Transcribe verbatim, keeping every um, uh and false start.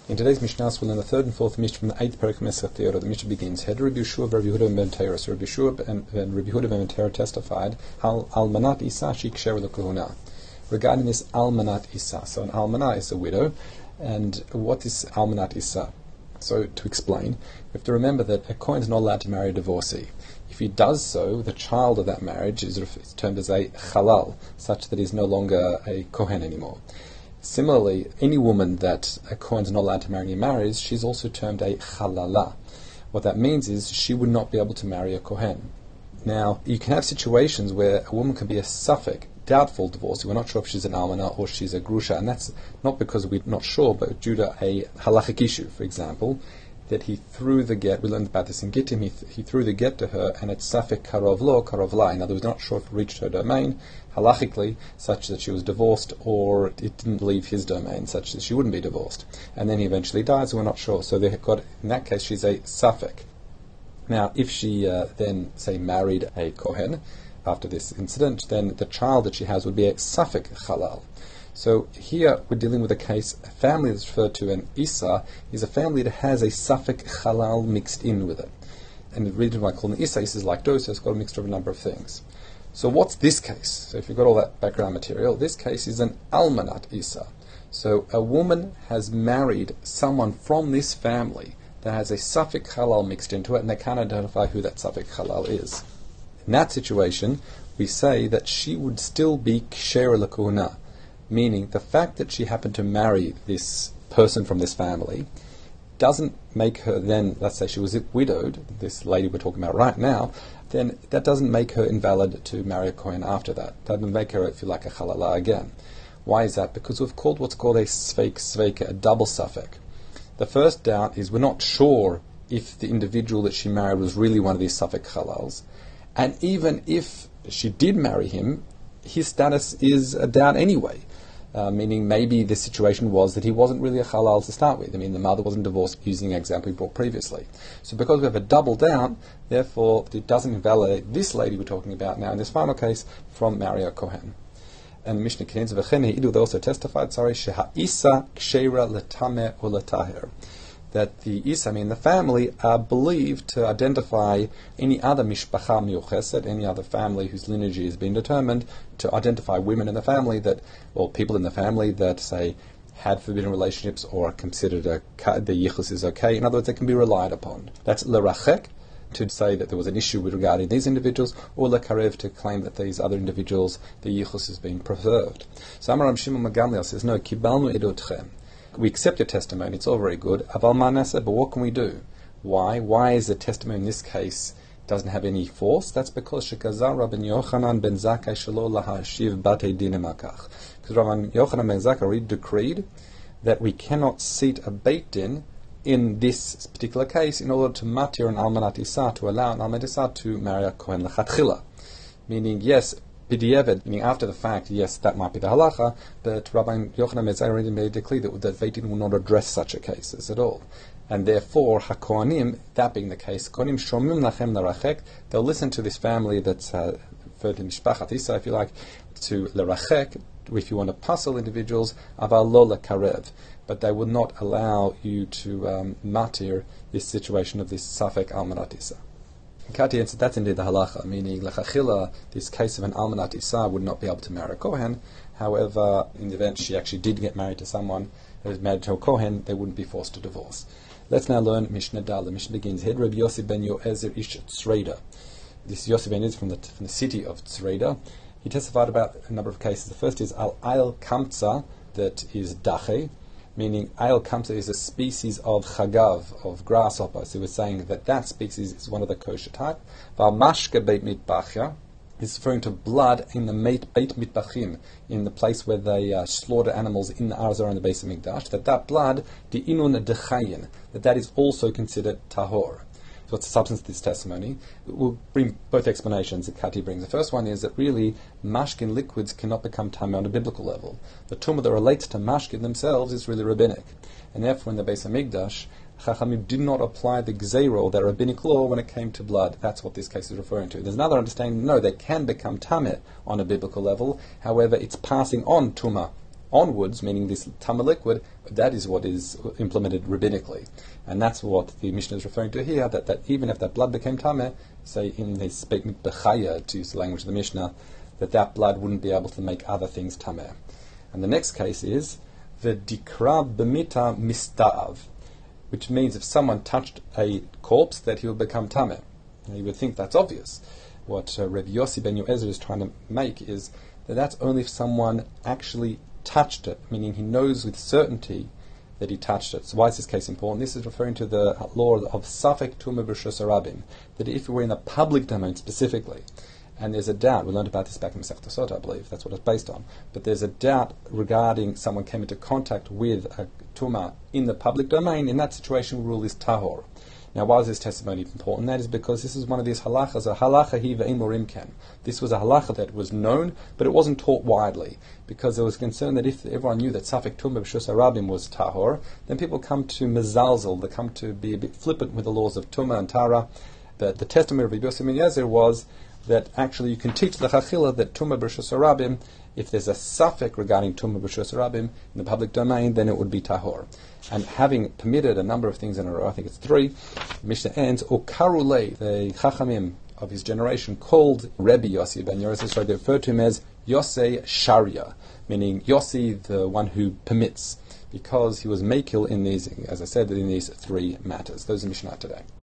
In today's Mishnah, we'll learn the third and fourth Mishnah from the eighth parak Masechet Terah. The Mishnah begins: Hed Rabbi Yeshua Rabbi Yehuda ben Terah. So Rabbi Yeshua and Rabbi Yehuda ben Terah testified, Al Almanat Isa Shiksher L'Kuhuna, regarding this Almanat Isa. So an Almanah is a widow, and what is Almanat Isa? So to explain, we have to remember that a Kohen is not allowed to marry a divorcee. If he does so, the child of that marriage is termed as a Halal, such that he is no longer a Kohen anymore. Similarly, any woman that a Kohen is not allowed to marry and marries, she's also termed a Halala. What that means is she would not be able to marry a Kohen. Now, you can have situations where a woman can be a Safek, doubtful divorcee. We're not sure if she's an Almanah or she's a Grusha, and that's not because we're not sure, but due to a halachic issue, for example, that he threw the get. We learned about this in Gittim. He, th- he threw the get to her, and it's Safek Karov Lo, Karov La. In other words, not sure if it reached her domain, halachically, such that she was divorced, or it didn't leave his domain, such that she wouldn't be divorced. And then he eventually dies, and we're not sure. So they have got, in that case, she's a Safek. Now, if she uh, then, say, married a Kohen after this incident, then the child that she has would be a Safek Halal. So here we're dealing with a case, a family that's referred to an Isa is a family that has a Safek Halal mixed in with it. And the reason why I call it Isa is like Dosa, it's got a mixture of a number of things. So what's this case? So if you've got all that background material, this case is an Almanat Isa. So a woman has married someone from this family that has a Safek Halal mixed into it, and they can't identify who that Safek Halal is. In that situation, we say that she would still be Ksher L'Kuhuna, meaning the fact that she happened to marry this person from this family doesn't make her then, let's say she was widowed, this lady we're talking about right now, then that doesn't make her invalid to marry a Kohen after that. That doesn't make her, if you like, a Halala again. Why is that? Because we've called what's called a Sveik Sveika, a double Safek. The first doubt is we're not sure if the individual that she married was really one of these Safek Halals, and even if she did marry him, his status is a doubt anyway. Uh, meaning maybe the situation was that he wasn't really a halal to start with. I mean, the mother wasn't divorced, using the example we brought previously. So because we have a double down, therefore it doesn't invalidate this lady we're talking about now in this final case from Maria Kohen. And Mishnah Kenes V'chen Heidu, they also testified, sorry, Sheha Isa Ksheira L'Tameh or L'Taher, that the Isa, I mean the family, are believed to identify any other mishpacha miyucheset, any other family whose lineage has been determined, to identify women in the family that, or people in the family that, say, had forbidden relationships or are considered a, the yichus is okay. In other words, they can be relied upon. That's l'rachek, to say that there was an issue with regarding these individuals, or l'karev, to claim that these other individuals, the yichus has been preserved. So Amar Rab Shimon Gamliel says, no, kibalnu edotchem. We accept your testimony, it's all very good. Aval manasa, but what can we do? Why? Why is the testimony in this case doesn't have any force? That's because Shekazar Rabbi Yochanan ben Zakkai shelo lahashiv batei dinim akach. Because Rabbi Yochanan ben Zakkai decreed that we cannot seat a beit din in this particular case in order to matir an almanat isa, to allow an almanat isa to marry a kohen lechatchila. Meaning, yes, B'diavad, meaning after the fact, yes, that might be the halacha, but Rabbi Yochanan ben Zakkai already made a decree that the Beit Din will not address such a cases at all. And therefore, HaKohanim, that being the case, Kohanim shomim lachem l'rachek, they'll listen to this family that's uh, referred to Mishpachat Isa, if you like, to l'rachek, if you want to puzzle individuals, aval lo l'karev, but they will not allow you to um, matir this situation of this Safek Almanat Isa. Kati answered, that's indeed the halacha, meaning lechachila, this case of an almanat isa would not be able to marry a kohen. However, in the event she actually did get married to someone who was married to a kohen, they wouldn't be forced to divorce. Let's now learn Mishnah Dal. The Mishnah begins, Hed Rabbi Yossi ben Yoezer ish Tzreida. This Yossi ben is from the from the city of Tzreida. He testified about a number of cases. The first is al ail kamtza, that is dache, meaning ail kamsa is a species of chagav, of grasshopper. So we're saying that that species is one of the kosher type. Val mashke beit mitbachya is referring to blood in the beit mitbachim, in the place where they uh, slaughter animals in the Arzor and the base of Mikdash. That that blood, the inun dechayin, that that is also considered tahor. So what's the substance of this testimony? We'll bring both explanations that Kati brings. The first one is that really mashkin liquids cannot become tameh on a biblical level. The tumah that relates to mashkin themselves is really rabbinic. And therefore in the Beis HaMikdash, Chachamim did not apply the gzeiro, their rabbinic law, when it came to blood. That's what this case is referring to. There's another understanding, no, they can become tameh on a biblical level. However, it's passing on tumah onwards, meaning this Tama liquid, that is what is implemented rabbinically. And that's what the Mishnah is referring to here, that, that even if that blood became Tameh, say in the statement Bechaya, to use the language of the Mishnah, that that blood wouldn't be able to make other things Tameh. And the next case is the Dikra B'mita Mista'av, which means if someone touched a corpse, that he will become Tameh. Now you would think that's obvious. What uh, Rabbi Yossi ben Yoezer is trying to make is that that's only if someone actually touched it, meaning he knows with certainty that he touched it. So why is this case important? This is referring to the law of Safek Tumah B'Reshus Harabim, that if we're in a public domain specifically, and there's a doubt, we learned about this back in Masechta Sota, I believe, that's what it's based on, but there's a doubt regarding someone came into contact with a Tumah in the public domain, in that situation rule is Tahor. Now, why is this testimony important? That is because this is one of these halachas, a halacha hi ve'im morim ken. This was a halacha that was known, but it wasn't taught widely, because there was concern that if everyone knew that Safek Tumah B'Reshus Harabim was tahor, then people come to mezalzel, they come to be a bit flippant with the laws of Tumah and Tara. But the testimony of Rabbi Yossi ben Yoezer was that actually you can teach the chachila that Tumah B'Reshus Harabim, if there's a safek regarding Tumah B'Reshus Harabim in the public domain, then it would be tahor. And having permitted a number of things in a row, I think it's three, Mishnah ends, Ukarulei, the chachamim of his generation called Rebbe Yossi ben Yoezer, so they referred to him as Yosei Sharia, meaning Yossi, the one who permits, because he was makil in these, as I said, in these three matters. Those are Mishnah today.